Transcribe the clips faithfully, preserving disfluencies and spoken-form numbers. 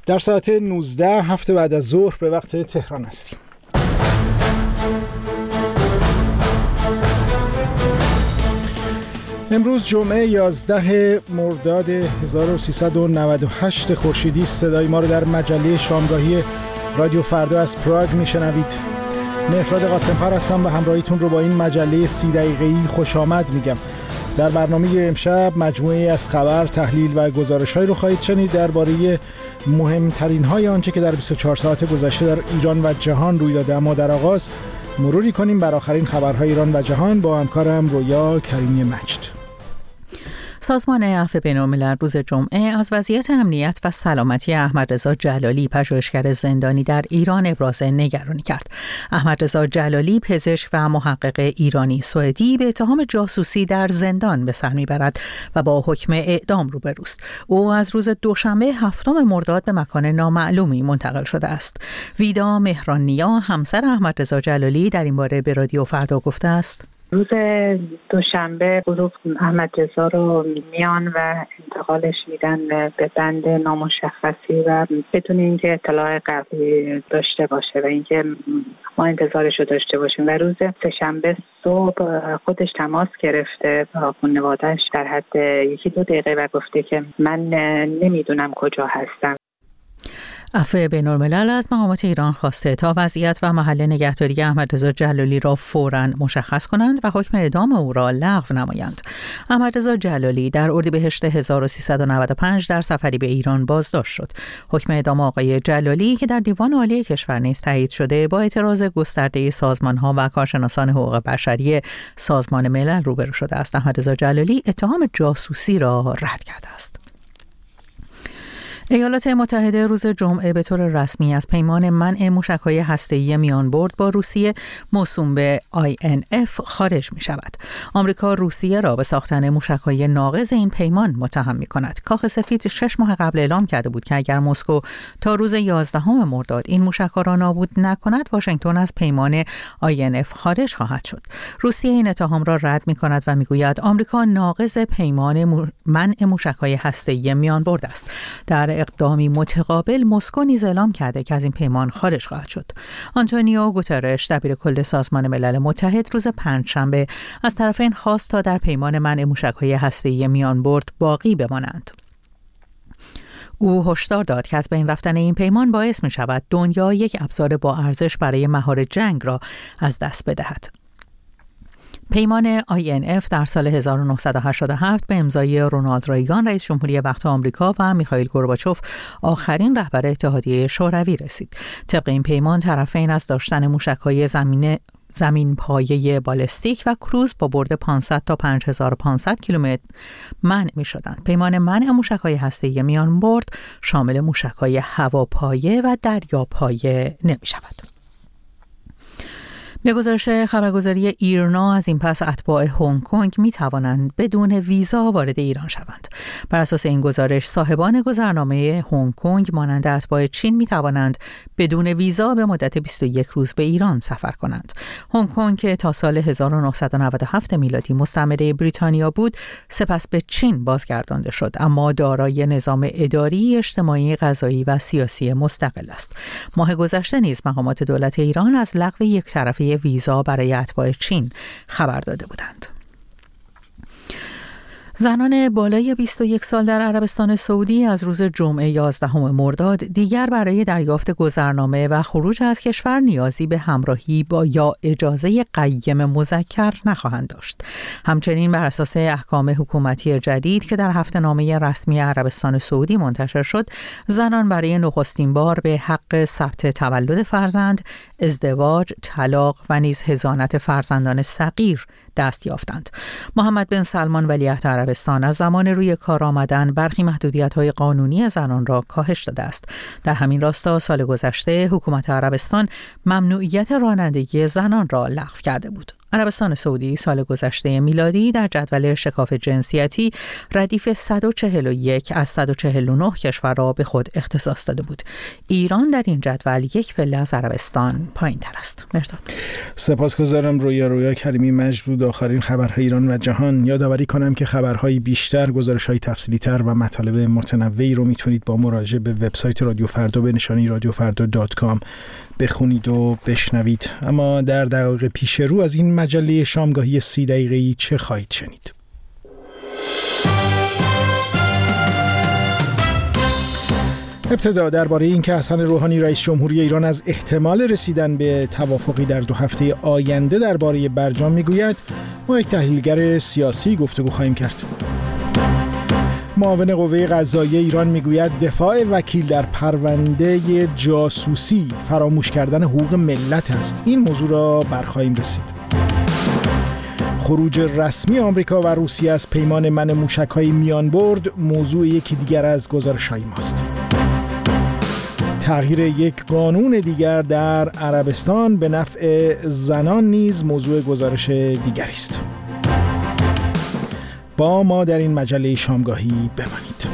در ساعت نوزده هفته بعد از ظهر به وقت تهران هستیم. امروز جمعه یازده مرداد هزار و سیصد و نود و هشت خورشیدی. صدای ما رو در مجله شامگاهی رادیو فردا از پراگ میشنوید. مهرداد قاسم‌فر هستم و همراهیتون رو با این مجله سی دقیقه‌ای خوش آمد میگم. در برنامه امشب مجموعه از خبر، تحلیل و گزارش‌هایی رو خواهید شنید درباره مهمترین های آنچه که در بیست و چهار ساعت گذشته در ایران و جهان روی داده. اما در آغاز مروری کنیم بر آخرین خبرهای ایران و جهان با همکارم رویا کریمی مجد. سازمان عفو بین‌الملل روز جمعه از وضعیت امنیت و سلامتی احمدرضا جلالی، پژوهشگر زندانی در ایران، ابراز نگرانی کرد. احمدرضا جلالی، پزشک و محقق ایرانی سوئدی، به اتهام جاسوسی در زندان به سر میبرد و با حکم اعدام روبروست. او از روز دوشنبه هفتم مرداد به مکان نامعلومی منتقل شده است. ویدا مهران‌نیا، همسر احمدرضا جلالی، در این باره به رادیو فردا گفته است: روز دوشنبه گروه احمدرضا رو میان و انتقالش میدن به بند نامشخصی و بدون اینکه اطلاع قبلی داشته باشه و اینکه ما انتظارش رو داشته باشیم. و روز سه‌شنبه صبح خودش تماس گرفته با خانواده‌اش در حد یکی دو دقیقه و گفته که من نمیدونم کجا هستم. عفو بین‌الملل از مقامات ایران خواسته تا وضعیت و محل نگهداری احمدرضا جلالی را فوراً مشخص کنند و حکم اعدام او را لغو نمایند. احمدرضا جلالی در اردیبهشت هزار و سیصد و نود و پنج در سفری به ایران بازداشت شد. حکم اعدام آقای جلالی که در دیوان عالی کشور نیز تایید شده، با اعتراض گسترده سازمان‌ها و کارشناسان حقوق بشری سازمان ملل روبرو شده است. احمدرضا جلالی اتهام جاسوسی را رد کرده است. ایالات متحده روز جمعه به طور رسمی از پیمان منع موشک‌های هسته‌ای میانبرد با روسیه موسوم به آی ان اف خارج می‌شود. آمریکا روسیه را به ساختن موشک‌های ناقض این پیمان متهم می‌کند. کاخ سفید شش ماه قبل اعلام کرده بود که اگر مسکو تا روز یازدهم مرداد این موشک‌ها را نابود نکند، واشنگتن از پیمان آی ان اف خارج خواهد شد. روسیه این اتهام را رد می‌کند و می‌گوید آمریکا ناقض پیمان منع موشک‌های هسته‌ای میانبرد است. در اقدامی متقابل، مسکو نیز اعلام کرده که از این پیمان خارج خواهد شد. آنتونیو گوترش، دبیر کل سازمان ملل متحد، روز پنجشنبه از طرفین خواست تا در پیمان منع موشک‌های هسته‌ای میانبرد باقی بمانند. او هشدار داد که از بین رفتن این پیمان باعث می شود دنیا یک ابزار با ارزش برای مهار جنگ را از دست بدهد. پیمان آی ان اف در سال هزار و نهصد و هشتاد و هفت به امضای رونالد ریگان، رئیس جمهوری وقت آمریکا، و میخائیل گورباچوف، آخرین رهبر اتحادیه شوروی، رسید. طبق این پیمان، طرفین از داشتن موشک‌های زمینه زمین پایه بالستیک و کروز با برد پانصد تا پنج هزار و پانصد کیلومتر منع می شدند. پیمان منع موشک‌های هسته‌ای میانبرد شامل موشک‌های هواپایه و دریاپایه نمی شود. به گزارش خبرگزاری ایرنا، از این پس اتباع هنگ کنگ می توانند بدون ویزا وارد ایران شوند. بر اساس این گزارش، صاحبان گذرنامه هنگ کنگ مانند اتباع چین می توانند بدون ویزا به مدت بیست و یک روز به ایران سفر کنند. هنگ کنگ که تا سال هزار و نهصد و نود و هفت میلادی مستعمره بریتانیا بود، سپس به چین بازگردانده شد، اما دارای نظام اداری، اجتماعی، قضایی و سیاسی مستقل است. ماه گذشته نیز مقامات دولت ایران از لغو یک طرفه ویزا برای اتباع چین خبر داده بودند. زنان بالای بیست و یک سال در عربستان سعودی از روز جمعه یازدهم مرداد دیگر برای دریافت گذرنامه و خروج از کشور نیازی به همراهی با یا اجازه قیم مذکر نخواهند داشت. همچنین بر اساس احکام حکومتی جدید که در هفته‌نامه رسمی عربستان سعودی منتشر شد، زنان برای نخستین بار به حق ثبت تولد فرزند، ازدواج، طلاق و نیز حضانت فرزندان صغیر دست یافتند. محمد بن سلمان ولیعهد عربستان از زمان روی کار آمدن برخی محدودیت‌های قانونی زنان را کاهش داده است. در همین راستا سال گذشته حکومت عربستان ممنوعیت رانندگی زنان را لغو کرده بود. عربستان سعودی سال گذشته میلادی در جدول شکاف جنسیتی ردیف صد و چهل و یک از صد و چهل و نه کشور را به خود اختصاص داده بود. ایران در این جدول یک پله از عربستان پایین تر است. مرداد. سپاسگزارم رویا رویا کریمی مجدود. آخرین خبرهای ایران و جهان. یادآوری کنم که خبرهای بیشتر، گزارش‌های تفصیلی‌تر و مطالب متنوعی رو میتونید با مراجعه به وبسایت رادیو فردا به نشانی رادیو فردا دات کام بخونید و بشنوید. اما در دقایق پیش رو از این مجله شامگاهی سی دقیقه‌ای چه خواهید شنید؟ ابتدا درباره اینکه حسن روحانی رئیس جمهوری ایران از احتمال رسیدن به توافقی در دو هفته آینده درباره برجام میگوید، ما یک تحلیلگر سیاسی گفتگو خواهیم کرد. معاون قوه قضاییه ایران میگوید دفاع وکیل در پرونده جاسوسی فراموش کردن حقوق ملت است. این موضوع را برخواهیم رسید. خروج رسمی آمریکا و روسیه از پیمان منع موشک‌های میانبرد موضوع یکی دیگر از گزارش‌های ماست. تغییر یک قانون دیگر در عربستان به نفع زنان نیز موضوع گزارش دیگری است. با ما در این مجله شامگاهی بمانید.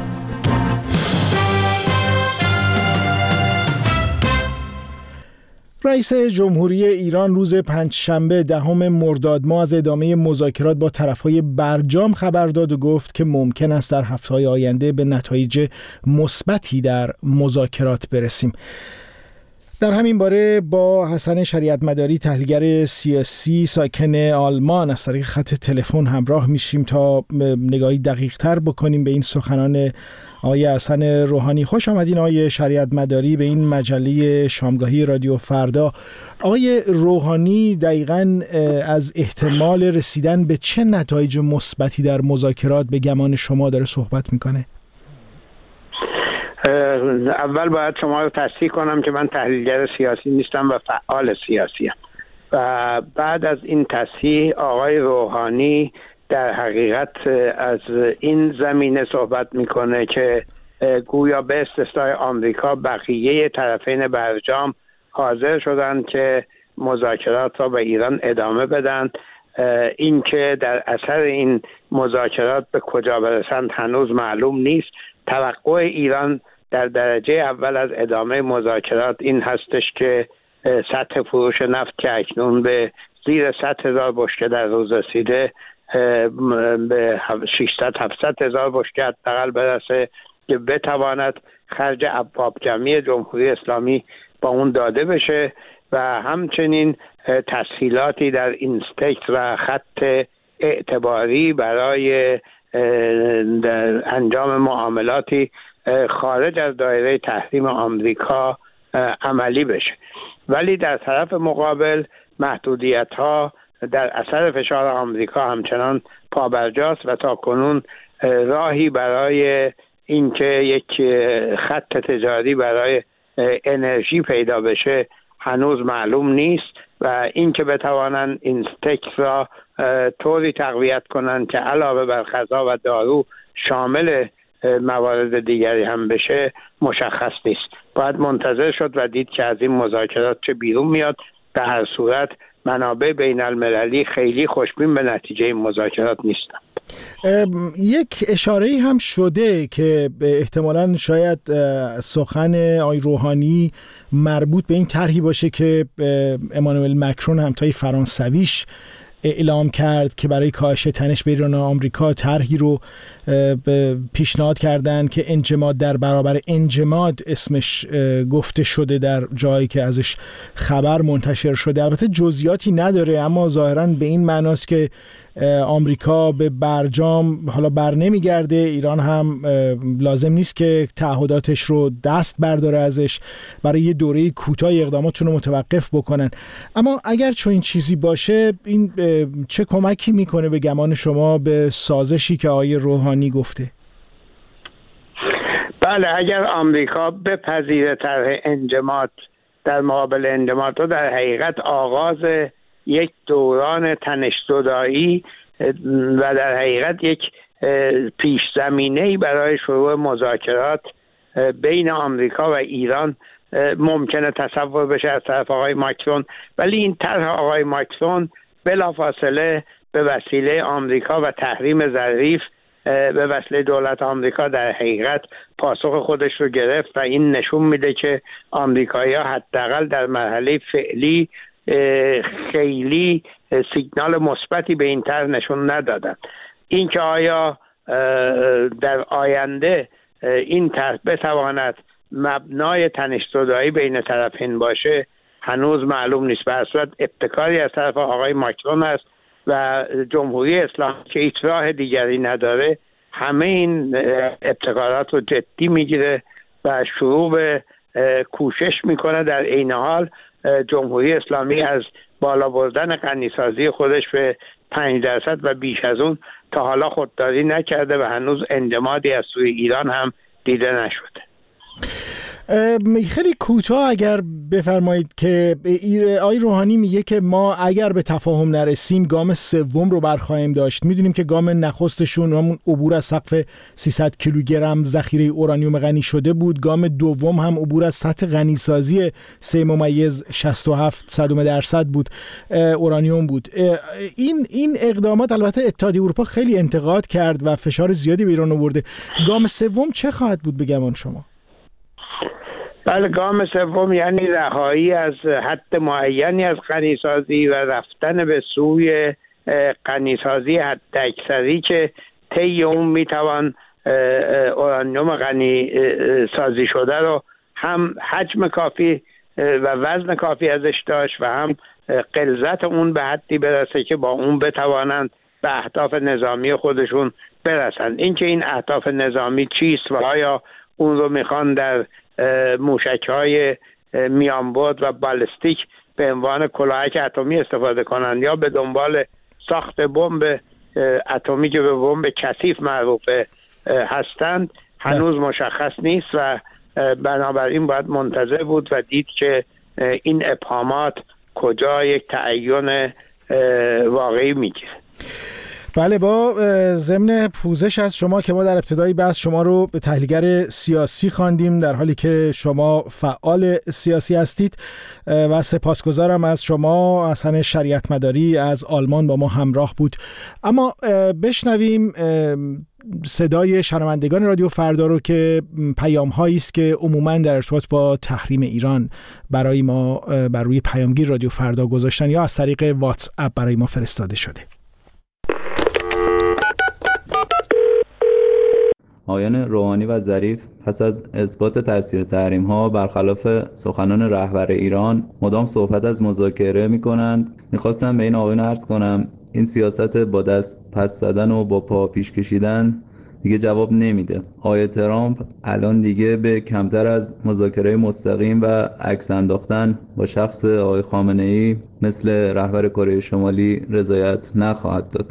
رئیس جمهوری ایران روز پنجشنبه دهم مرداد ماه از ادامه مذاکرات با طرفهای برجام خبر داد و گفت که ممکن است در هفته‌های آینده به نتایج مثبتی در مذاکرات برسیم. در همین باره با حسن شریعت مداری تحلیلگر سیاسی ساکن آلمان از طریق خط تلفن همراه میشیم تا نگاهی دقیق تر بکنیم به این سخنان آقای حسن روحانی. خوش آمدین آقای شریعت مداری به این مجله شامگاهی رادیو فردا. آقای روحانی دقیقاً از احتمال رسیدن به چه نتایج مثبتی در مذاکرات به گمان شما داره صحبت میکنه؟ اول باید شما رو تصحیح کنم که من تحلیلگر سیاسی نیستم و فعال سیاسی ام. و بعد از این تصحیح آقای روحانی در حقیقت از این زمینه صحبت میکنه که گویا به استثنای آمریکا بقیه طرفین برجام حاضر شدند که مذاکرات را به ایران ادامه بدن. این که در اثر این مذاکرات به کجا برسند هنوز معلوم نیست. توقع ایران در درجه اول از ادامه مذاکرات این هستش که سطح فروش نفت که اکنون به زیر صد هزار بشکه در روز رسیده به ششصد هفتصد هزار بشکه حداقل برسه که بتواند خرج ابواب جمعی جمهوری اسلامی با اون داده بشه و همچنین تسهیلاتی در اینستکس و خط اعتباری برای انجام معاملاتی خارج از دایره تحریم آمریکا عملی بشه. ولی در طرف مقابل محدودیت‌ها در اثر فشار آمریکا همچنان پابرجاست و تا کنون راهی برای اینکه یک خط تجاری برای انرژی پیدا بشه هنوز معلوم نیست و اینکه بتوانند این استکس را طوری تقویت کنند که علاوه بر غذا و دارو شامل موارد دیگری هم بشه مشخص نیست. باید منتظر شد و دید که از این مذاکرات چه بیرون میاد. در هر صورت منابع بین المللی خیلی خوشبین به نتیجه این مذاکرات نیستن. یک اشاره‌ای هم شده که احتمالاً شاید سخن آقای روحانی مربوط به این طرحی باشه که امانوئل مکرون همتای فرانسویش اعلام کرد که برای کاهش تنش بین ایران و آمریکا طرحی رو پیشنهاد کردن که انجماد در برابر انجماد اسمش گفته شده در جایی که ازش خبر منتشر شده. البته جزئیاتی نداره اما ظاهراً به این معناست که آمریکا به برجام حالا بر نمیگرده، ایران هم لازم نیست که تعهداتش رو دست برداره ازش، برای یه دوره کوتاه اقداماتشون رو متوقف بکنن. اما اگر چون این چیزی باشه این چه کمکی میکنه به گمان شما به سازشی که آقای روحانی گفته؟ بله، اگر آمریکا بپذیره طرح انجماد در مقابل انجماد رو در حقیقت آغاز یک دوران تنش‌زدایی و در حقیقت یک پیش زمینه‌ای برای شروع مذاکرات بین آمریکا و ایران ممکنه تصور بشه از طرف آقای ماکرون. ولی این طرح آقای ماکرون بلافاصله به وسیله آمریکا و تحریم ظریف به وسیله دولت آمریکا در حقیقت پاسخ خودش رو گرفت و این نشون میده که آمریکایی‌ها حداقل در مرحله فعلی خیلی سیگنال مثبتی به این طرح نشون ندادن. اینکه آیا در آینده این طرح بتواند مبنای تنش‌زدایی بین طرفین باشه هنوز معلوم نیست. به هر صورت ابتکاری از طرف آقای ماکرون است و جمهوری اسلامی که هیچ راه دیگری نداره همه این ابتکارات رو جدی میگیره و شروع به کوشش میکنه. در عین حال جمهوری اسلامی از بالا بردن غنیسازی خودش به پنج درصد و بیش از اون تا حالا خودداری نکرده و هنوز اندمادی از سوی ایران هم دیده نشده. خیلی کوتاه اگر بفرمایید که آقای روحانی میگه که ما اگر به تفاهم نرسیم گام سوم رو برخواهیم داشت. میدونیم که گام نخستشون همون عبور از سقف سیصد کیلوگرم ذخیره اورانیوم غنی شده بود. گام دوم هم عبور از سطح غنیسازی سه ممیز شصت و هفت صدم درصد بود اورانیوم بود. این این اقدامات البته اتحادیه اروپا خیلی انتقاد کرد و فشار زیادی به ایران آورده. گام سوم چه خواهد بود به گمان شما؟ بله، گام سوم یعنی رهایی از حد معینی از غنیسازی و رفتن به سوی غنیسازی حد اکثری که طی اون میتوان اورانیوم غنی سازی شده رو هم حجم کافی و وزن کافی ازش داشت و هم غلظت اون به حدی برسه که با اون بتوانند به اهداف نظامی خودشون برسند. اینکه این اهداف نظامی چیست و آیا اون رو میخوان در موشک‌های میانبرد و بالستیک به عنوان کلاهک اتمی استفاده کنند یا به دنبال ساخت بمب اتمی که به بمب کثیف معروف هستند هنوز مشخص نیست و بنابراین باید منتظر بود و دید که این ابهامات کجا یک تعین واقعی میگیره. بله، با ضمن پوزش از شما که ما در ابتدای بحث شما رو به تحلیلگر سیاسی خواندیم در حالی که شما فعال سیاسی هستید و سپاسگزارم از شما. حسن شریعت مداری از آلمان با ما همراه بود. اما بشنویم صدای شنوندگان رادیو فردا رو که پیام هایی است که عموما در ارتباط با تحریم ایران برای ما بر روی پیامگیر رادیو فردا گذاشتن یا از طریق واتس اپ برای ما فرستاده شده. آقایان روحانی و ظریف پس از اثبات تاثیر تحریم ها برخلاف سخنان رهبر ایران مدام صحبت از مذاکره می کنند. میخواستم به این آقایان عرض کنم این سیاست با دست پس زدن و با پا پیش کشیدن دیگه جواب نمیده. آقای ترامپ الان دیگه به کمتر از مذاکره مستقیم و عکس انداختن با شخص آقای خامنه‌ای مثل رهبر کره شمالی رضایت نخواهد داد.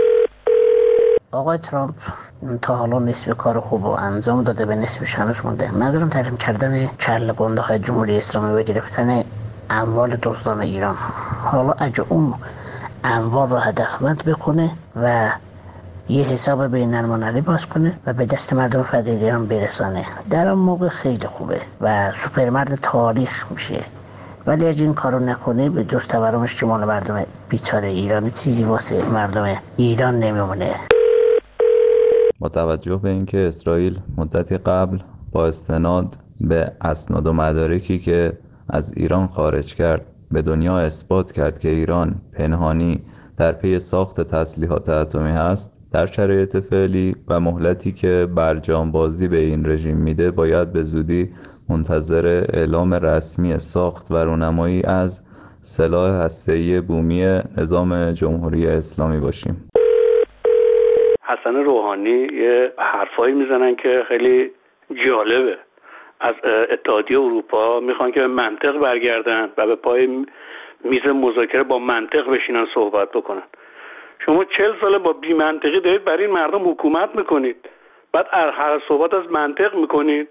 آقای ترامپ تا حالا نصف کار خوب و انجام داده، به نصفش هنوز مونده. منظورم تحریم کردن چرل گنده های جمهوری اسلامی و گرفتن اموال دزدان ایران. حالا اگه اون اموال رو هدفمند بکنه و یه حساب بین المللی باز کنه و به دست مردم فقیر ایران برسانه، در اون موقع خیلی خوبه و سوپرمرد تاریخ میشه. ولی اگه این کارو نکنه به جز تورمش که مال مردم بیچاره ایران چیزی واسه مردم ایران نمیمونه. با توجه به اینکه اسرائیل مدتی قبل با استناد به اسناد و مدارکی که از ایران خارج کرد به دنیا اثبات کرد که ایران پنهانی در پی ساخت تسلیحات اتمی هست، در شرایط فعلی و مهلتی که برجام بازی به این رژیم میده باید به زودی منتظر اعلام رسمی ساخت و رونمایی از سلاح هسته‌ای بومی نظام جمهوری اسلامی باشیم. حسن روحانی یه حرفایی میزنن که خیلی جالبه. از اتحادیه اروپا میخوان که به منطق برگردن و به پای میز مذاکره با منطق بشینن صحبت بکنن. شما چهل ساله با بی منطقی دارید برای این مردم حکومت میکنید، بعد هر صحبت از منطق میکنید.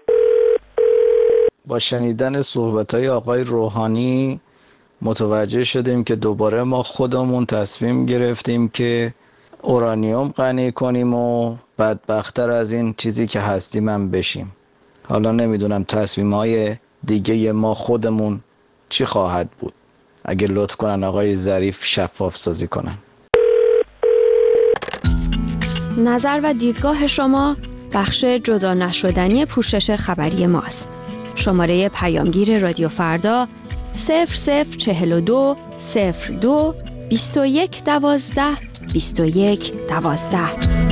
با شنیدن صحبت‌های آقای روحانی متوجه شدیم که دوباره ما خودمون تصمیم گرفتیم که اورانیوم غنی کنیم و بدبخت‌تر از این چیزی که هستیم هم بشیم. حالا نمیدونم تصمیم‌های دیگه ما خودمون چی خواهد بود. اگه لطف کنن آقای ظریف شفاف سازی کنن. نظر و دیدگاه شما بخش جدا نشدنی پوشش خبری ماست. شماره پیامگیر رادیو فردا صفر صفر چهل و دو صفر دو بیست و یک دوازده بیست و یک دوازده.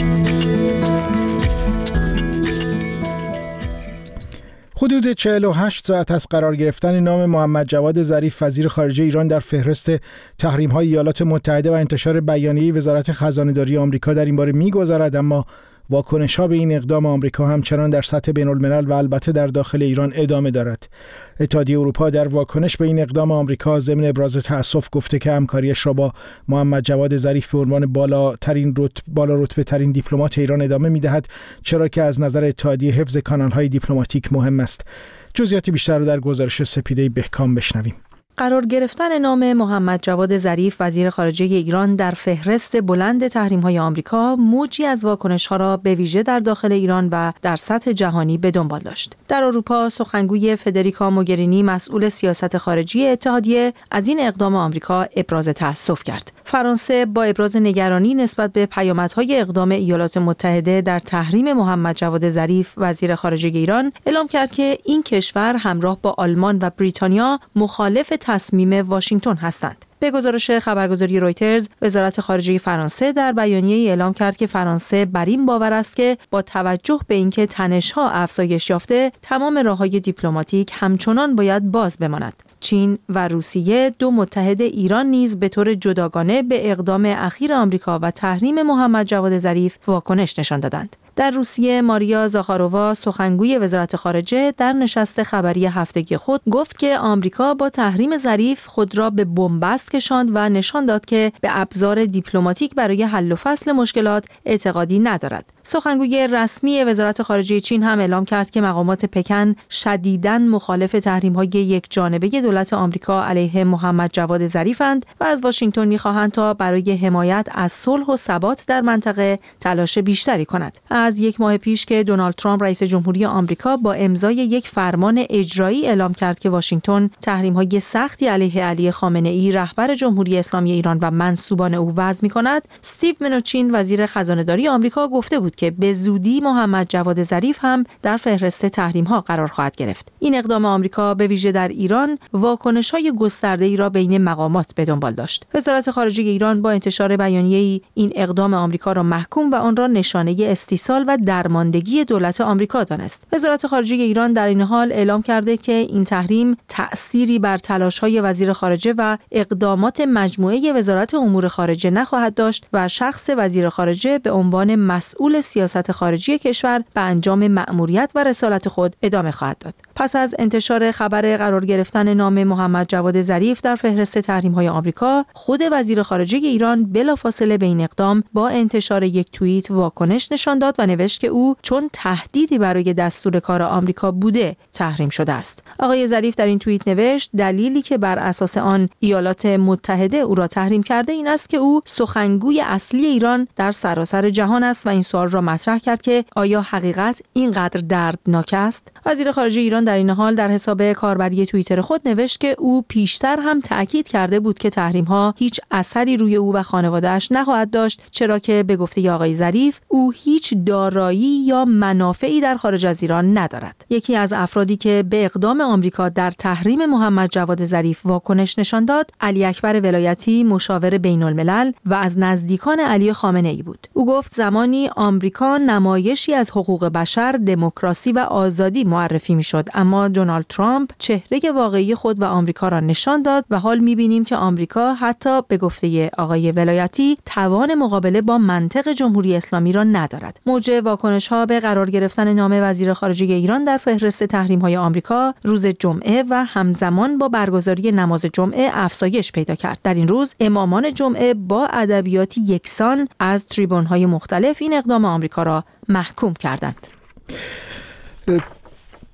حدود چهل و هشت ساعت از قرار گرفتن نام محمد جواد ظریف وزیر خارجه ایران در فهرست تحریم‌های ایالات متحده و انتشار بیانیه وزارت خزانه‌داری آمریکا در این باره می‌گذرد، اما واکنش‌ها به این اقدام آمریکا همچنان در سطح بین‌الملل و البته در داخل ایران ادامه دارد. اتحادیه اروپا در واکنش به این اقدام آمریکا ضمن ابراز تأسف گفته که همکاریش را با محمد جواد ظریف به عنوان بالاترین رتبه بالا رتبه ترین دیپلمات ایران ادامه می‌دهد، چرا که از نظر اتحادیه حفظ کانال‌های دیپلماتیک مهم است. جزئیات بیشتر را در گزارش سپیده بهکام بشنویم. قرار گرفتن نام محمد جواد ظریف وزیر خارجه ایران در فهرست بلند تحریم‌های آمریکا موجی از واکنش‌ها را به ویژه در داخل ایران و در سطح جهانی به دنبال داشت. در اروپا سخنگوی فدریکا موگرینی مسئول سیاست خارجی اتحادیه از این اقدام آمریکا ابراز تأسف کرد. فرانسه با ابراز نگرانی نسبت به پیامدهای اقدام ایالات متحده در تحریم محمد جواد ظریف وزیر خارجه ایران اعلام کرد که این کشور همراه با آلمان و بریتانیا مخالف تصمیم واشنگتن هستند. به گزارش خبرگزاری رویترز، وزارت خارجه فرانسه در بیانیه‌ای اعلام کرد که فرانسه بر این باور است که با توجه به اینکه تنش‌ها افزایش یافته، تمام راه‌های دیپلماتیک همچنان باید باز بماند. چین و روسیه، دو متحد ایران نیز به طور جداگانه به اقدام اخیر آمریکا و تحریم محمد جواد ظریف واکنش نشان دادند. در روسیه، ماریا زاخارووا سخنگوی وزارت خارجه در نشست خبری هفتگی خود گفت که آمریکا با تحریم ظریف خود را به بنبست کشاند و نشان داد که به ابزار دیپلماتیک برای حل و فصل مشکلات اعتقادی ندارد. سخنگوی رسمی وزارت خارجه چین هم اعلام کرد که مقامات پکن شدیداً مخالف تحریم‌های یکجانبه دولت آمریکا علیه محمد جواد ظریف‌اند و از واشنگتن می‌خواهند تا برای حمایت از صلح و ثبات در منطقه تلاش بیشتری کند. از یک ماه پیش که دونالد ترامپ رئیس جمهوری آمریکا با امضای یک فرمان اجرایی اعلام کرد که واشنگتن تحریم‌های سختی علیه علی خامنه‌ای رهبر جمهوری اسلامی ایران و منسوبان او وضع می‌کند، استیو منوچین وزیر خزانه‌داری آمریکا گفته بود که به زودی محمد جواد ظریف هم در فهرست تحریم‌ها قرار خواهد گرفت. این اقدام آمریکا به ویژه در ایران واکنش‌های گسترده‌ای را بین مقامات به دنبال داشت. وزارت خارجه ایران با انتشار بیانیه‌ای این اقدام آمریکا را محکوم و آن را نشانه استیصال و درماندگی دولت آمریکا دانست. وزارت خارجه ایران در این حال اعلام کرده که این تحریم تأثیری بر تلاش‌های وزیر خارجه و اقدامات مجموعه وزارت امور خارجه نخواهد داشت و شخص وزیر خارجه به عنوان مسئول سیاست خارجی کشور به انجام مأموریت و رسالت خود ادامه خواهد داد. پس از انتشار خبر قرار گرفتن نام محمد جواد ظریف در فهرست تحریم‌های آمریکا، خود وزیر خارجه ایران بلافاصله به این اقدام با انتشار یک توییت واکنش نشان داد و نوشت که او چون تهدیدی برای دستور کار آمریکا بوده تحریم شده است. آقای ظریف در این توییت نوشت دلیلی که بر اساس آن ایالات متحده او را تحریم کرده این است که او سخنگوی اصلی ایران در سراسر جهان است و این سوال را مطرح کرد که آیا حقیقت اینقدر دردناک است؟ وزیر خارجه ایران در این حال در حساب کاربری توییتر خود نوشت که او پیشتر هم تأکید کرده بود که تحریم‌ها هیچ اثری روی او و خانواده‌اش نخواهد داشت، چرا که به گفته آقای ظریف او هیچ دارایی یا منافعی در خارج از ایران ندارد. یکی از افرادی که به اقدام آمریکا در تحریم محمد جواد ظریف واکنش نشان داد، علی اکبر ولایتی، مشاور بین الملل و از نزدیکان علی خامنه‌ای بود. او گفت زمانی آمریکا نمایشی از حقوق بشر، دموکراسی و آزادی معرفی میشد، اما دونالد ترامپ چهره واقعی خود و آمریکا را نشان داد و حال می‌بینیم که آمریکا حتی به گفته آقای ولایتی توان مقابله با منطق جمهوری اسلامی را ندارد. موج واکنش‌ها به قرار گرفتن نام وزیر خارجه ایران در فهرست تحریم‌های آمریکا روز جمعه و همزمان با برگزاری نماز جمعه افزایش پیدا کرد. در این روز امامان جمعه با ادبیاتی یکسان از تریبون‌های مختلف این اقدام آمریکا را محکوم کردند.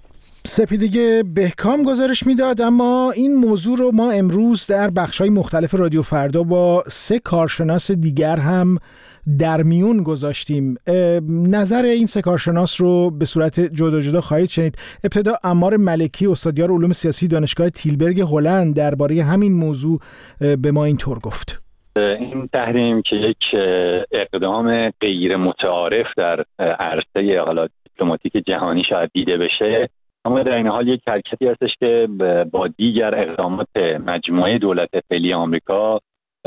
سپیدگی بهکام گزارش میداد. اما این موضوع رو ما امروز در بخش‌های مختلف رادیو فردا با سه کارشناس دیگر هم در میون گذاشتیم. نظر این سه کارشناس رو به صورت جدا جدا خواهید شنید. ابتدا عمار ملکی، استادیار علوم سیاسی دانشگاه تیلبرگ هلند، درباره همین موضوع به ما اینطور گفت: این تحریم که یک اقدام غیر متعارف در عرصه حالا دیپلماتیک جهانی شاید دیده بشه، اما در این حال یک حرکتی هستش که با دیگر اقدامات مجموعه دولت فعلی آمریکا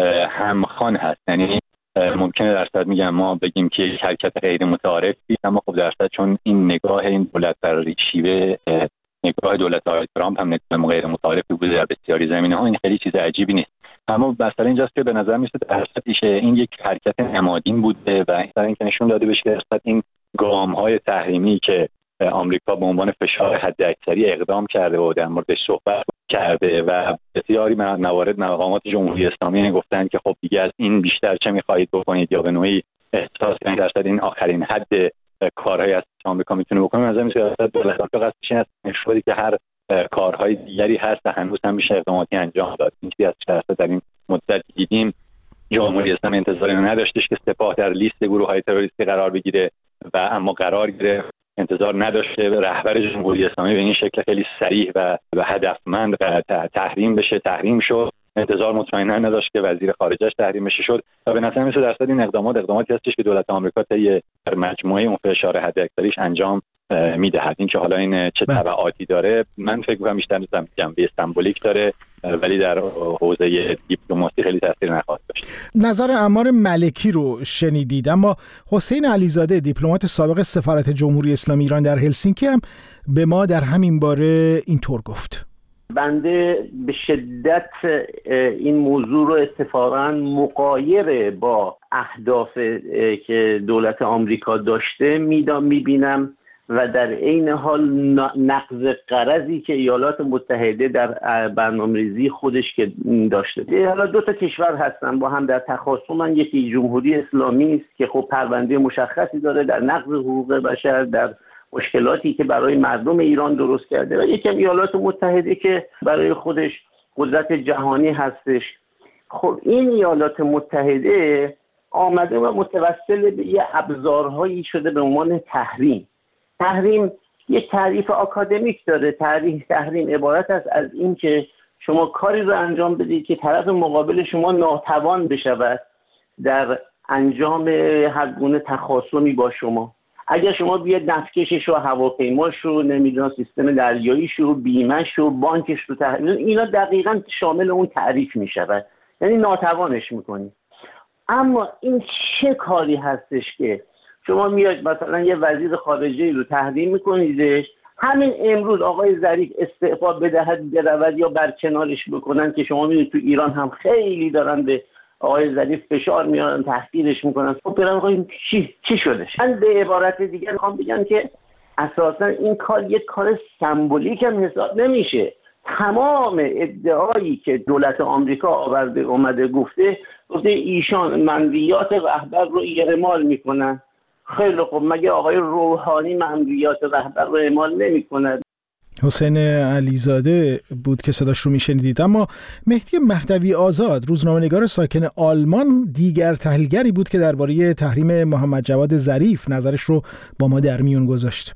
همخوان هست. یعنی ممکنه در صورت میگم ما بگیم که یک حرکت غیر متعارفی، اما خب در صورت چون این نگاه این دولت در شیوه نگاه دولت آقای ترامپ هم نگاه غیر متعارفی بوده در بسیاری زمینه‌ها، این خیلی چیز عجیبی نیست. اما مسئله اینجاست که به نظر میاد در صورتی این یک حرکت نمادین بوده و این اینکه نشون داده بشه که در این گام‌های تحریمی که آمریکا به عنوان فشار حداکثری اقدام کرده و در موردش صحبت کرده و بسیاری موارد مقامات جمهوری اسلامی گفتن که خب دیگه از این بیشتر چه می‌خواهید بکنید، یا به نوعی احساس کردن درصد این آخرین حد کارهایی است که آمریکا میتونه بکنه. از همین درصد دولت آمریکا قصدش این است نشون که هر کارهای دیگری هست و هنوز هم میشه اقداماتی انجام داد. این چیزی است که در این مدت دیدیم جمهوری اسلامی انتظاری نداشتش که سپاه در لیست گروه‌های تروریستی قرار بگیره و اما قرار گرفت. انتظار نداشته رهبر جمهوری اسلامی به این شکل خیلی صریح و هدفمند تحریم بشه، تحریم شد. انتظار مطمئنا نداشت که وزیر خارجش تحریم بشه، شد. و به نظر میاد درصد این اقدامات اقداماتی هستش که دولت آمریکا طی مجموعه اون فشار حداکثریش انجام میدهد. این که حالا این چه تبعاتی داره، من فکر می‌کنم بیشتر جنبه سمبولیک داره، ولی در حوزه دیپلماسی خیلی تاثیر نخواهد داشت. نظر عمار ملکی رو شنیدید، اما حسین علیزاده، دیپلمات سابق سفارت جمهوری اسلامی ایران در هلسینکی، هم به ما در همین باره اینطور گفت: بنده به شدت این موضوع رو اتفاقا مغایر با اهداف که دولت آمریکا داشته میبینم و در عین حال نقض غرضی که ایالات متحده در برنامه‌ریزی خودش که داشته. حالا دو تا کشور هستن با هم در تخاصم، یکی جمهوری اسلامی است که خب پرونده مشخصی داره در نقض حقوق بشر، در مشکلاتی که برای مردم ایران درست کرده، و یکی ایالات متحده که برای خودش قدرت جهانی هستش. خب این ایالات متحده آمده و متوسل به یه ابزارهایی شده به عنوان تحریم. تحریم یک تعریف آکادمیک داره. تعریف تحریم عبارت است از این که شما کاری رو انجام بدید که طرف مقابل شما ناتوان بشود در انجام هر گونه تخاصمی با شما. اگر شما بیاد نفتکشش رو، هواپیماش رو، نمیدونم سیستم دریاییش رو، بیمه‌ش رو، بانکش رو تحریم، اینا دقیقاً شامل اون تعریف میشود، یعنی ناتوانش میکنید. اما این چه کاری هستش که شما میاد مثلا یه وزیر خارجه رو تحریم میکنیدش، همین امروز آقای ظریف استعفا بدهد برود یا برکنارش بکنن، که شما میدونید تو ایران هم خیلی دارن به آقای ظریف فشار میارن، تحقیرش میکنن. خب برن آقای چی چی شدش؟ من به عبارت دیگر میخوام بگم که اساسا این کار یک کار سمبولیک هم حساب نمیشه. تمام ادعایی که دولت آمریکا آورده اومده گفته گفته ایشان منویات رهبر رو اعمال میکنن. خیلی خب، مگه آقای روحانی منویات رهبر رو اعمال نمیکنه؟ حسین علیزاده بود که صداش رو میشنیدید. اما مهدی مهدوی آزاد، روزنامه‌نگار ساکن آلمان، دیگر تحلیلگری بود که درباره تحریم محمد جواد ظریف نظرش رو با ما در میون گذاشت.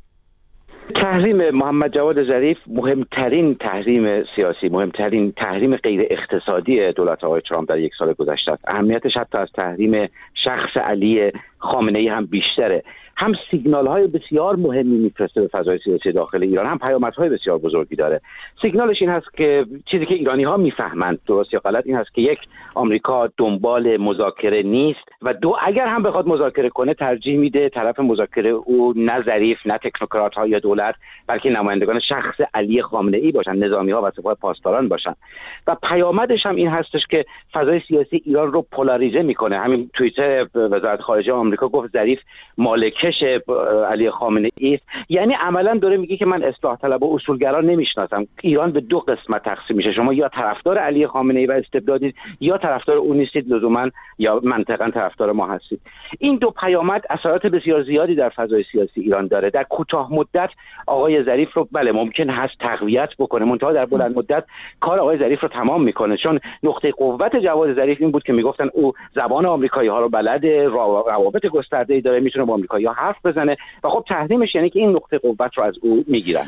تحریم محمد جواد ظریف مهمترین تحریم سیاسی، مهمترین تحریم غیر اقتصادی دولت آقای ترامپ در یک سال گذشته است. اهمیتش حتی از تحریم شخص علی خامنه‌ای هم بیشتره. هم سیگنال های بسیار مهمی میفرسته به فضای سیاسی داخل ایران، هم پیامدهای بسیار بزرگی داره. سیگنالش این هست که چیزی که ایرانی ها میفهمند، درست یا غلط، این هست که یک، آمریکا دنبال مذاکره نیست، و دو، اگر هم بخواد مذاکره کنه ترجیح میده طرف مذاکره او نه ظریف، نه تکنوکرات ها یا دولت، بلکه نمایندگان شخص علی خامنه ای باشن، نظامی ها و سپاه پاسداران باشن. و پیامدش هم این هستش که فضای سیاسی ایران رو پولاریزه میکنه. همین توییتر وزارت خارجه آمریکا گفت ظریف مالکش علی خامنه ای است. یعنی عملا داره میگه که من اصلاح طلب و اصولگرا نمیشناسم. ایران به دو قسمت تقسیم میشه، شما یا طرفدار علی خامنه ای و استبدادید، یا طرفدار اون نیستید لزوما، یا منطقاً طرفدار ما هستید. این دو پیامد اثرات بسیار زیادی در فضای سیاسی ایران داره. در کوتاه مدت آقای ظریف رو بله ممکن هست تقویت بکنه، منتها در بلند مدت کار آقای ظریف رو تمام میکنه، چون نقطه قوت جواد ظریف این بود که میگفتن او زبان آمریکایی ها رو بلده، روابط گسترده‌ای داره، میتونه با آمریکایی ها حرف بزنه و خب تحریمش یعنی که این نقطه قوت رو از او میگیرن.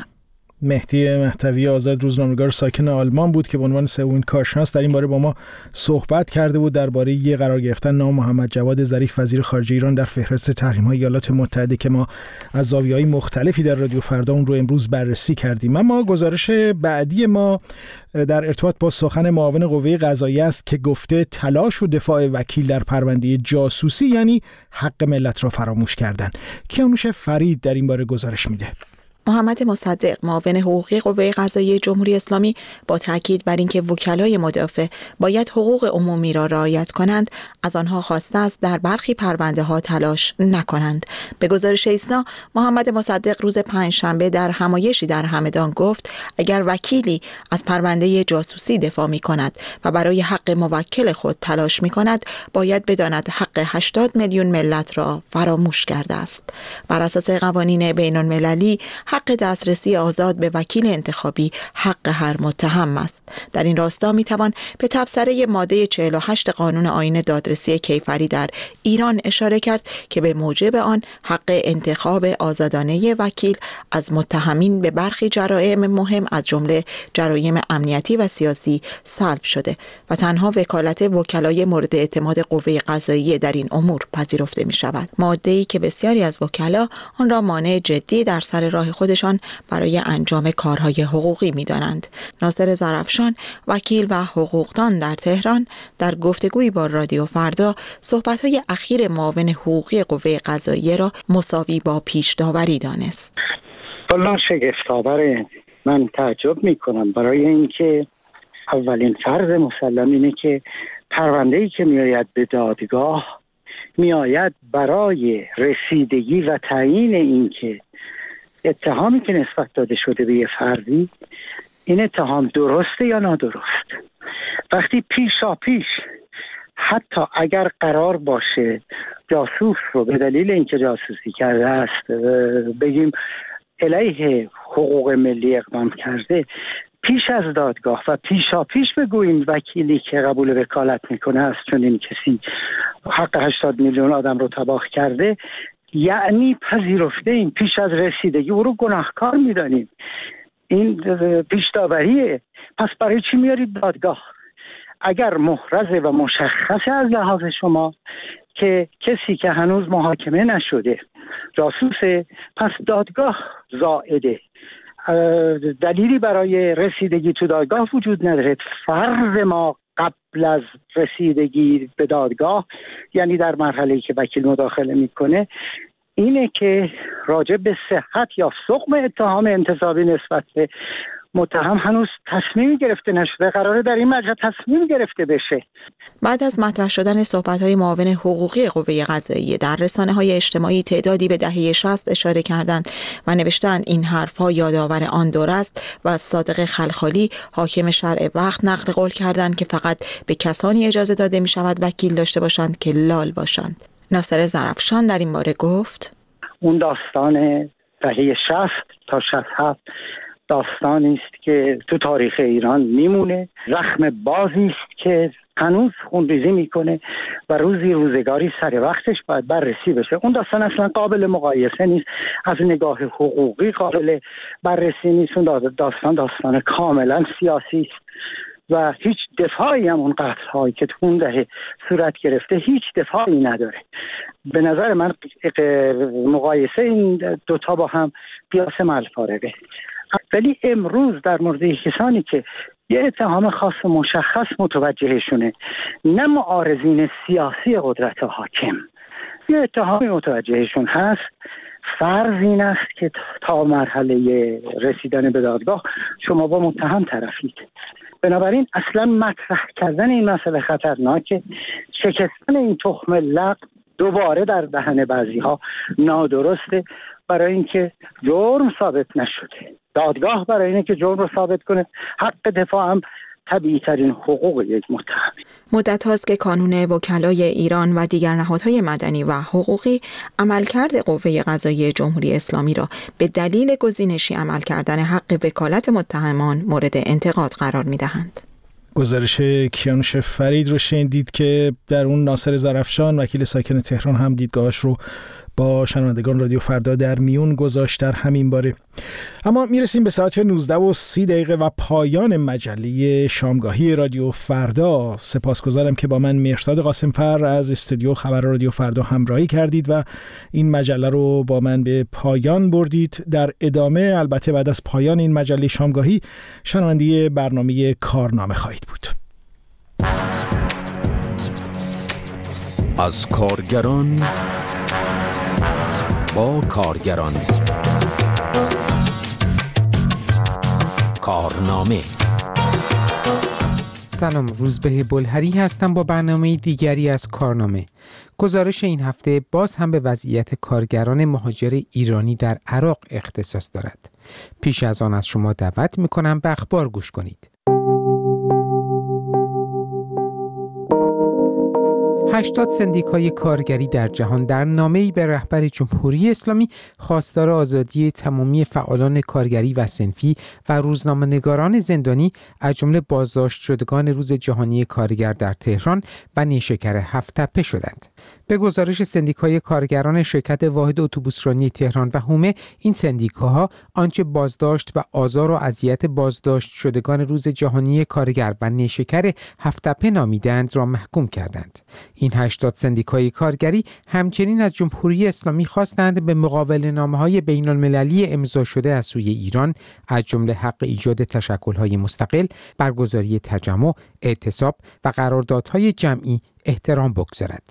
مهدی مهدوی آزاد روزنامه‌نگار ساکن آلمان بود که به عنوان سومین کارشناس در این باره با ما صحبت کرده بود درباره قرار گرفتن نام محمد جواد ظریف وزیر خارجه ایران در فهرست تحریم‌های ایالات متحده که ما از زاویه‌های مختلفی در رادیو فردا اون رو امروز بررسی کردیم. اما گزارش بعدی ما در ارتباط با سخن معاون قوه قضاییه است که گفته تلاش و دفاع وکیل در پرونده جاسوسی یعنی حق ملت را فراموش کردن. کیانوش فرید در این باره گزارش میده. محمد مصدق معاون حقوقی قوه قضاییه جمهوری اسلامی با تاکید بر اینکه وکلای مدافع باید حقوق عمومی را رعایت کنند از آنها خواسته است در برخی پرونده ها تلاش نکنند. به گزارش ایسنا محمد مصدق روز پنجشنبه در همایشی در همدان گفت اگر وکیلی از پرونده جاسوسی دفاع می کند و برای حق موکل خود تلاش می کند باید بداند حق هشتاد میلیون ملت را فراموش کرده است. بر اساس قوانین بین المللی حق دسترسی آزاد به وکیل انتخابی حق هر متهم است. در این راستا می توان به تبصره ماده چهل و هشت قانون آیین دادرسی کیفری در ایران اشاره کرد که به موجب آن حق انتخاب آزادانه وکیل از متهمین به برخی جرائم مهم از جمله جرایم امنیتی و سیاسی سلب شده و تنها وکالت وکلای مورد اعتماد قوه قضاییه در این امور پذیرفته می شود. ماده‌ای که بسیاری از وکلا آن را مانع جدی در سر راه خودشان برای انجام کارهای حقوقی می‌دانند. ناصر زرافشان وکیل و حقوقدان در تهران در گفتگویی با رادیو فردا صحبت‌های اخیر معاون حقوقی قوه قضاییه را مساوی با پیش داوری دانست. والله شگفت‌آوره. من تعجب می‌کنم برای اینکه اولین فرض مسلم اینه که پرونده‌ای که میآید به دادگاه میآید برای رسیدگی و تعیین اینکه اتهامی که نسبت داده شده به یه فردی این اتهام درسته یا نادرست. وقتی پیشا پیش حتی اگر قرار باشه جاسوس رو به دلیل اینکه جاسوسی کرده است بگیم علیه حقوق ملی اقدام کرده، پیش از دادگاه و پیشا پیش بگوییم وکیلی که قبول وکالت میکنه است چون این کسی حق هشتاد میلیون آدم رو تباه کرده، یعنی پذیرفته این پیش از رسیدگی او رو گناهکار میدانیم. این پیش داوریه. پس برای چی میارید دادگاه؟ اگر محرزه و مشخصه از لحاظ شما که کسی که هنوز محاکمه نشده جاسوسه، پس دادگاه زائده. دلیلی برای رسیدگی تو دادگاه وجود نداره. فرض ما قبل از رسیدگی به دادگاه، یعنی در مرحله‌ای که وکیل مداخله میکنه، اینه که راجع به صحت یا سقم اتهام انتصابی نسبت به متهم هنوز تصمیم گرفته نشده، قراره در این مجلس تصمیم گرفته بشه. بعد از مطرح شدن صحبت‌های معاون حقوقی قوه قضاییه در رسانه‌های اجتماعی تعدادی به دهه شصت اشاره کردند و نوشتند این حرف‌ها یادآور آن دور است و صادق خلخالی حاکم شرع وقت نقل قول کردند که فقط به کسانی اجازه داده می‌شود وکیل داشته باشند که لال باشند. ناصر زرافشان در این باره گفت اون داستان دهه شصت تا شصت و هفت داستانی است که تو تاریخ ایران میمونه، زخم بازی است که هنوز خونریزی میکنه و روزی روزگاری سر وقتش باید بررسی بشه. اون داستان اصلا قابل مقایسه نیست، از نگاه حقوقی قابل بررسی نیست. اون داستان داستان کاملا سیاسی است و هیچ دفاعی هم اون قتل هایی که تو اون دهه صورت گرفته هیچ دفاعی نداره. به نظر من مقایسه این دوتا با هم قیاس ملفارقه. ولی امروز در مورد کسانی که یه اتهام خاص و مشخص متوجهشونه، نه معارضین سیاسی قدرت حاکم، یه اتهامی متوجهشون هست، فرض این است که تا مرحله رسیدن به دادگاه شما با متهم طرفید. بنابراین اصلا مطرح کردن این مسئله خطرناکه. شکستن این تخم لق دوباره در دهن بعضی ها نادرسته، برای اینکه جرم ثابت نشده. دادگاه برای اینه که جرم رو ثابت کنه، حق دفاع هم طبیعی ترین حقوق یک متهم. مدت هاست که کانون وکلای ایران و دیگر نهادهای مدنی و حقوقی عملکرد قوه قضاییه جمهوری اسلامی را به دلیل گزینشی عمل کردن حق وکالت متهمان مورد انتقاد قرار می‌دهند. گزارش کیانوش فرید رو شنیدید که در اون ناصر زرافشان وکیل ساکن تهران هم دیدگاهش رو با شنوندگان رادیو فردا در میون گذاشت در همین باره. اما میرسیم به ساعت نوزده و سی دقیقه و پایان مجله شامگاهی رادیو فردا. سپاسگزارم که با من مهرداد قاسمفر از استودیو خبر رادیو فردا همراهی کردید و این مجله رو با من به پایان بردید. در ادامه، البته بعد از پایان این مجله شامگاهی، شنونده برنامه کارنامه خواهید بود. از کارگران با کارگران، کارنامه. سلام، روزبه بلهری هستم با برنامه دیگری از کارنامه. گزارش این هفته باز هم به وضعیت کارگران مهاجر ایرانی در عراق اختصاص دارد. پیش از آن از شما دعوت می‌کنم به اخبار گوش کنید. هشتاد سندیکای کارگری در جهان در نامه‌ای به رهبر جمهوری اسلامی خواستار آزادی تمامی فعالان کارگری و صنفی و روزنامه‌نگاران زندانی از جمله بازداشت شدگان روز جهانی کارگر در تهران و نیشکر هفت تپه شدند. به گزارش سندیکای کارگران شرکت واحد اتوبوسرانی تهران و حومه، این سندیکاها آنچه بازداشت و آزار و اذیت بازداشت شدگان روز جهانی کارگر و نیشکر هفت تپه نامیدند را محکوم کردند. این هشتاد سندیکای کارگری همچنین از جمهوری اسلامی خواستند به مقاوله‌نامه‌های بین‌المللی امضا شده از سوی ایران از جمله حق ایجاد تشکل‌های مستقل، برگزاری تجمع، اعتصاب و قراردادهای جمعی احترام بگذارد.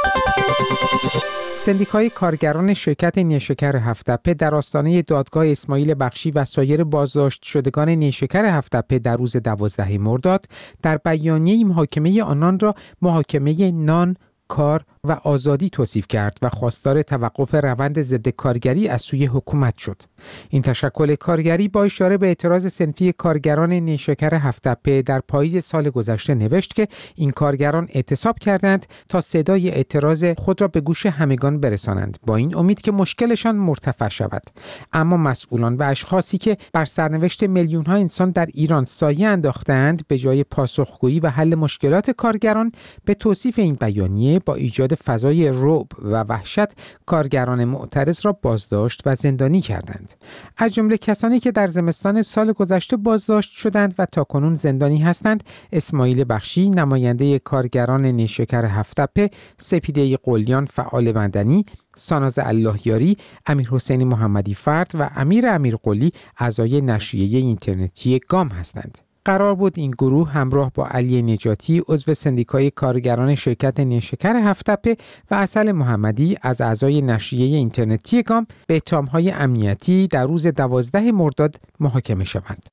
سندیکای کارگران شرکت نیشکر هفت تپه در آستانه دادگاه اسماعیل بخشی و سایر بازداشت شدگان نیشکر هفت تپه در روز دوازده مرداد در بیانیه محاکمه آنان را محاکمه نان، کار و آزادی توصیف کرد و خواستار توقف روند ضد کارگری از سوی حکومت شد. این تشکل کارگری با اشاره به اعتراض صنفی کارگران نیشکر هفت تپه در پاییز سال گذشته نوشت که این کارگران اعتصاب کردند تا صدای اعتراض خود را به گوش همگان برسانند، با این امید که مشکلشان مرتفع شود. اما مسئولان و اشخاصی که بر سرنوشت میلیون‌ها انسان در ایران سایه انداختند، به جای پاسخگویی و حل مشکلات کارگران، به توصیف این بیانیه با ایجاد فضای رعب و وحشت کارگران معترض را بازداشت و زندانی کردند. از جمله کسانی که در زمستان سال گذشته بازداشت شدند و تاکنون زندانی هستند، اسماعیل بخشی نماینده کارگران نیشکر هفت تپه، سپیده قلیان فعال مدنی، ساناز اللهیاری، امیر حسین محمدی فرد و امیر امیرقلی اعضای نشریه اینترنتی گام هستند. قرار بود این گروه همراه با علی نجاتی عضو سندیکای کارگران شرکت نیشکر هفت تپه و عسل محمدی از اعضای نشریه اینترنتی گام به اتهام‌های امنیتی در روز دوازده مرداد محاکمه شوند.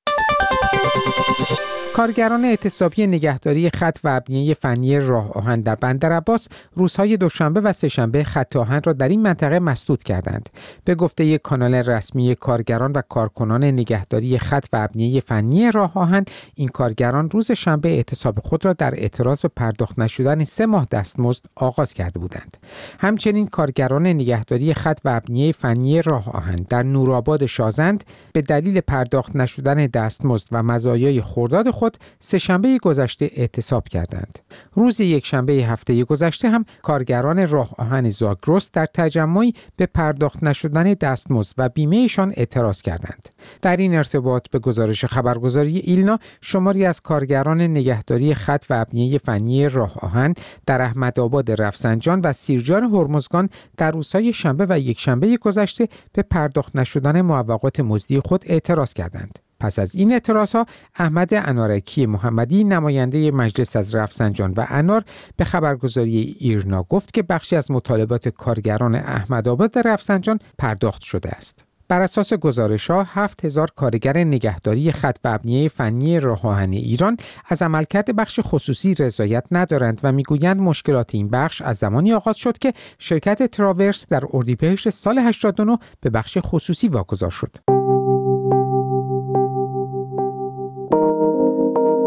کارگران اعتصابی نگهداری خط و ابنیه فنی راه آهن در بندرعباس روزهای دوشنبه و سه‌شنبه خط آهن را در این منطقه مسدود کردند. به گفته یک کانال رسمی کارگران و کارکنان نگهداری خط و ابنیه فنی راه آهن، این کارگران روز شنبه اعتصاب خود را در اعتراض به پرداخت نشدن سه ماه دستمزد آغاز کرده بودند. همچنین کارگران نگهداری خط و ابنیه فنی راه آهن در نورآباد شازند به دلیل پرداخت نشدن دستمزد و مزایای خرداد خود سه شنبه گذشته اعتصاب کردند. روز یک شنبه هفته گذشته هم کارگران راه آهن زاگرس در تجمعی به پرداخت نشدن دستمزد و بیمهشان اعتراض کردند. در این ارتباط به گزارش خبرگزاری ایلنا، شماری از کارگران نگهداری خط و ابنیه فنی راه آهن در احمدآباد رفسنجان و سیرجان هرمزگان در روزهای شنبه و یک شنبه گذشته به پرداخت نشدن معوقات مزدی خود اعتراض کردند. پس از این اعتراضها، احمد انارکی محمدی نماینده مجلس از رفسنجان و انار به خبرگزاری ایرنا گفت که بخشی از مطالبات کارگران احمدآباد رفسنجان پرداخت شده است. بر اساس گزارش‌ها، هفت هزار کارگر نگهداری خط و ابنیه فنی راه آهن ایران از عملکرد بخش خصوصی رضایت ندارند و میگویند مشکلات این بخش از زمانی آغاز شد که شرکت تراورس در اردیبهشت سال هشتاد و نه به بخش خصوصی واگذار شد.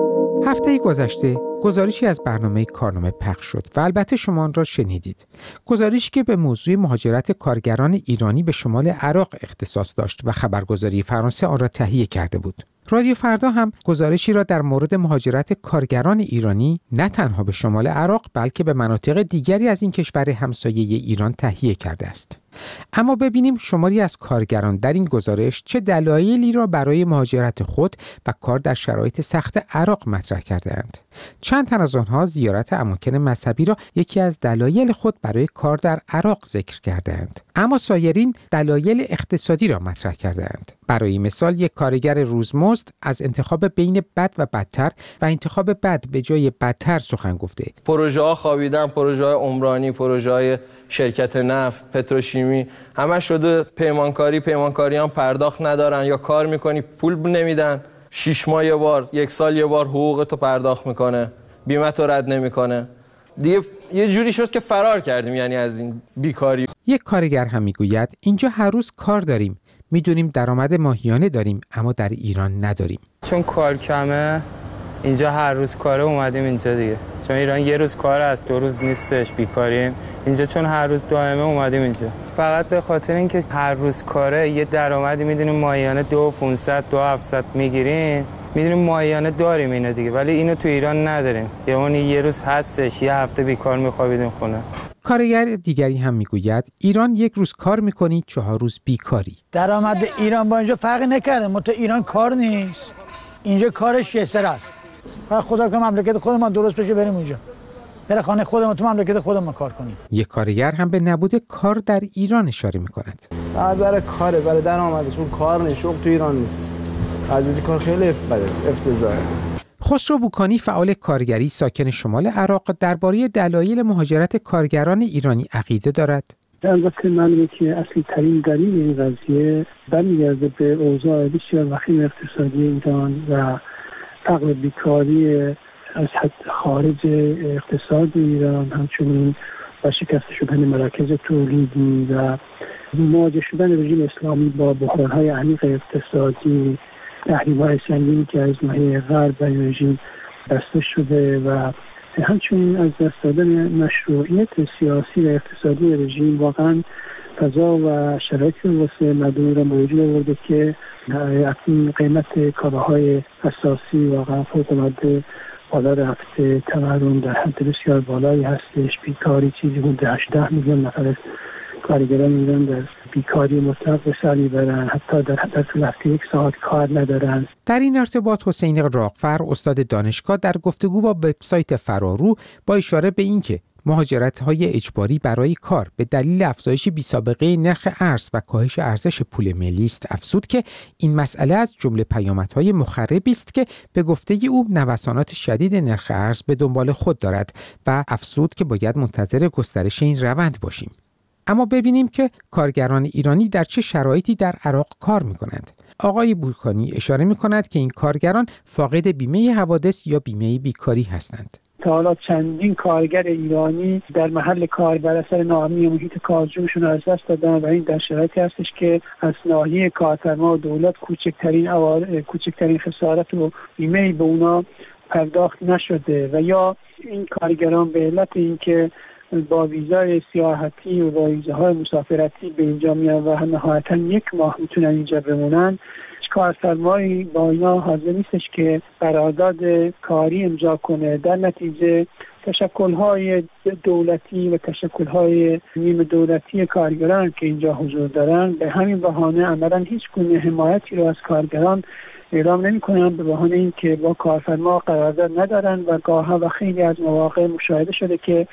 هفته گذشته گزارشی از برنامه کارنامه پخش شد و البته شما آن را شنیدید. گزارشی که به موضوع مهاجرت کارگران ایرانی به شمال عراق اختصاص داشت و خبرگزاری فرانسه آن را تهیه کرده بود. رادیو فردا هم گزارشی را در مورد مهاجرت کارگران ایرانی نه تنها به شمال عراق بلکه به مناطق دیگری از این کشور همسایه ایران تهیه کرده است. اما ببینیم شماری از کارگران در این گزارش چه دلایلی را برای مهاجرت خود و کار در شرایط سخت عراق مطرح کرده‌اند. چند تن از آنها زیارت اماکن مذهبی را یکی از دلایل خود برای کار در عراق ذکر کرده‌اند، اما سایرین دلایل اقتصادی را مطرح کرده‌اند. برای مثال یک کارگر روزمزد از انتخاب بین بد و بدتر و انتخاب بد به جای بدتر سخن گفته. پروژه‌ها خوابیدن، پروژه‌های عمرانی، پروژه‌های شرکت نفت، پتروشیمی، همه شده پیمانکاری، پیمانکاری هم پرداخت ندارن یا کار میکنی پول نمیدن، شش ماه یه بار، یک سال یه بار حقوق تو پرداخت میکنه، بیمه تو رد نمیکنه. دیگه یه جوری شد که فرار کردیم یعنی از این بیکاری. یک کارگر هم میگوید اینجا هر روز کار داریم، میدونیم درآمد ماهیانه داریم اما در ایران نداریم. چون کار کمه اینجا هر روز کاره اومدیم اینجا دیگه، چون ایران یه روز کار است دو روز نیستش بیکاریم. اینجا چون هر روز دائمه اومدیم اینجا فقط به خاطر اینکه هر روز کاره یه درآمدی میدونیم ماهیانه دو و پونصد دو هفتصد میگیریم، میدونیم ماهیانه داریم اینو دیگه، ولی اینو تو ایران نداریم. یه اون یه روز هستش یه هفته بیکار میخوابیدیم خونه. کارگر دیگری هم میگوید ایران یک روز کار میکنی چهار روز بیکاری. درآمد ایران با اینجا فرقی نکرده، ما تو ایران کار نیست، اینجا کارش یه سر است. خدا که مملکت خودمان درست بشه بریم اونجا، برای خانه خودمون تو مملکت خودمون کار کنیم. یک کارگر هم به نبود کار در ایران اشاره میکند. بعد برای کاره، برای درآمد، چون کار نیست، شغل تو ایران نیست. وضعیت کار خیلی افتضاحه. خسرو بوکانی فعال کارگری ساکن شمال عراق درباره دلایل مهاجرت کارگران ایرانی عقیده دارد. البته معلومه که اصلی ترین دلیل این قضیه برمیگرده به اوضاع بسیار وخیم اقتصادی ایران و فقر بیکاری از حد خارج اقتصاد ایران، همچنین و شکست شدن مراکز تولیدی و مواجه شدن رژیم اسلامی با بحران‌های عمیق اقتصادی، تحریم‌های سنگینی که از ناحیه غرب و رژیم بسته شده و همچنین از دست دادن مشروعیت سیاسی و اقتصادی رژیم واقعا فضا و شرایطی واسه مردم را موجود آورده که اکنون قیمت کالاهای اساسی واقعا فوق‌العاده بالا رفته، تورم در حد بسیار بالایی هستش، بیکاری چیزی حدود هجده میلیون نفر کارگران ایران در بیکاری مطلق به سر میبرن، حتی در حد طول هفته یک ساعت کار ندارن. در این ارتباط حسین راغفر استاد دانشگاه در گفتگو با وبسایت فرارو با اشاره به اینکه مهاجرت‌های اجباری برای کار به دلیل افزایش بی‌سابقه نرخ ارز و کاهش ارزش پول ملی است افزود که این مسئله از جمله پیامدهای مخربی است که به گفته او نوسانات شدید نرخ ارز به دنبال خود دارد و افزود که باید منتظر گسترش این روند باشیم. اما ببینیم که کارگران ایرانی در چه شرایطی در عراق کار می‌کنند. آقای بوکانی اشاره می‌کند که این کارگران فاقد بیمه حوادث یا بیمه بیکاری هستند. تا حالا چندین کارگر ایرانی در محل کار بر اثر ناامنی محیط کارشون از دست دادن و این در شرایطی هستش که از ناحیه کارفرما و دولت کوچکترین اوار... کوچکترین خسارت و بیمه‌ای به اونا پرداخت نشده و یا این کارگران به علت اینکه با ویزای سیاحتی و با ویزاهای مسافرتی به اینجا میان و نهایتاً یک ماه میتونن اینجا بمونن، کارفرمایی با اینا حاضر نیستش که قرارداد کاری امضا کنه. در نتیجه تشکل‌های دولتی و تشکل‌های نیم دولتی کارگران که اینجا حضور دارن به همین بهانه عملاً هیچ گونه حمایتی رو از کارگران اعلام نمی‌کنن، به بهانه اینکه با کارفرما قرارداد ندارن و گاه‌ها و خیلی از مواقع مشاهده شده که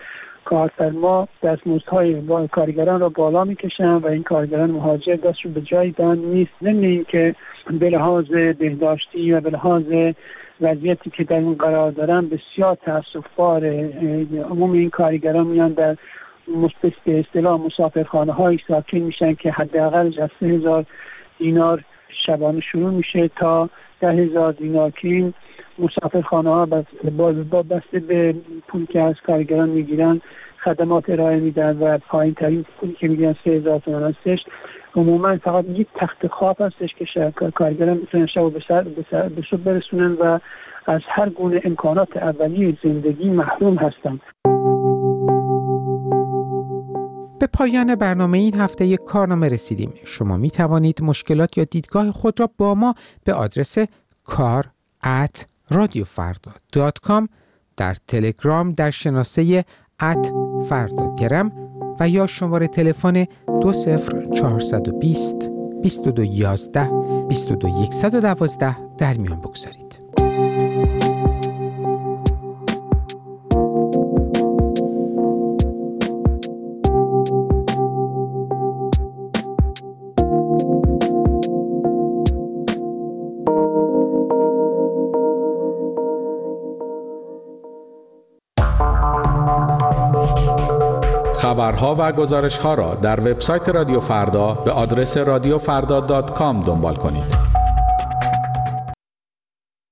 کارفرما دستمزدهای با کارگران را بالا میکشن و این کارگران مهاجر دستشون به جایی بند نیست، ضمن اینکه به لحاظ بهداشتی و به لحاظ وضعیتی که در اون قرار دارن بسیار تأسف‌باره. عموم این کارگران میان در به اصطلاح مسافرخانه های ساکن میشن که حداقلش از سه هزار دینار شبانه شروع میشه تا ده هزار دینار که این مسافرخانه ها با بسته به پول که از کارگران میگیرن خدمات ارائه میدن و پایین ترین پولی که میگن سه هزار تومان هستش. عموما فقط یک تخت خواب هستش که کارگران میتونن شب به سر به صبح برسونن و از هر گونه امکانات اولیه زندگی محروم هستند. به پایان برنامه این هفته یک کارنامه رسیدیم. شما می توانید مشکلات یا دیدگاه خود را با ما به آدرس کار ات رادیو فردا دات کام در تلگرام در شناسه ات فرداگرم و یا شماره تلفن دو صفر چهارصد و بیست بیست و دو یازده بیست و دو صد و دوازده در میان بگذارید. خبرها و گزارش‌ها را در وبسایت رادیو فردا به آدرس رادیو فردا دات کام دنبال کنید.